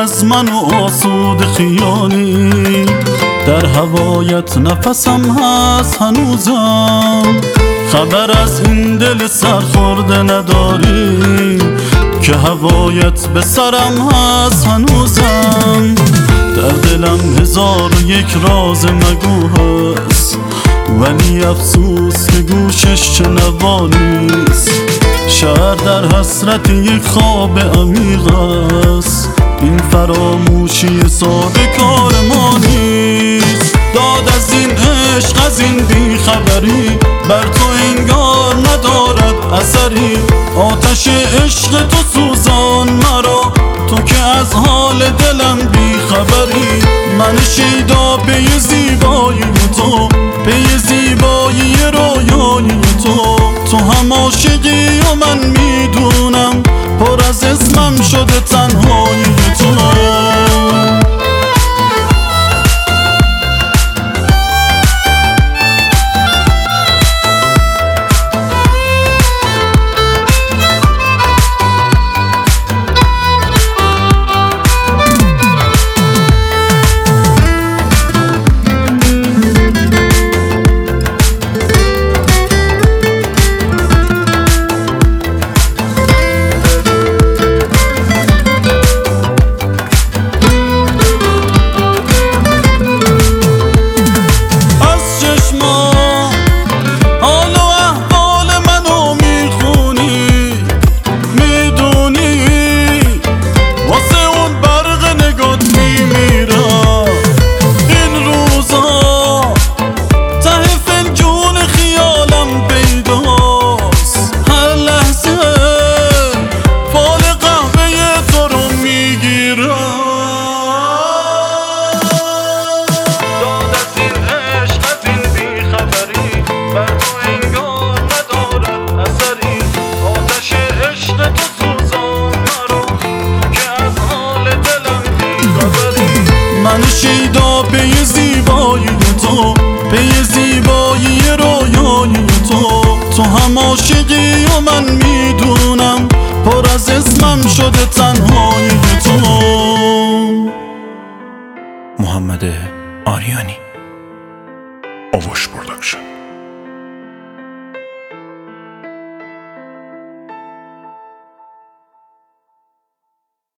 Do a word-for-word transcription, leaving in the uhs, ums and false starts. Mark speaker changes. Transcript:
Speaker 1: از من و آسود خیالی، در هوایت نفسم هست هنوزم. خبر از این دل سرخورده نداری که هوایت به سرم هست هنوزم. در دلم هزار و یک راز مگو هست، ولی افسوس که گوشش شنوا نیست. شهر در حسرت یک خواب عمیق است، این فراموشی ساده کار ما نیست. داد از این عشق از این بیخبری بر تو انگار ندارد اثری. آتش عشق تو سوزان مرا، تو که از حال دلم بیخبری. من شیدا پی زیبایی تو، پی زیبایی رویایی تو. تو هم عاشقی و من میدونم، پر از اسمم شده تنهایی تو. من شیدا پی زیبایی تو، پی زیبایی رویایی تو. تو هم عاشقی و من میدونم، پر از اسمم شده تنهایی تو.
Speaker 2: محمد آریانی، آوش پروداکشن.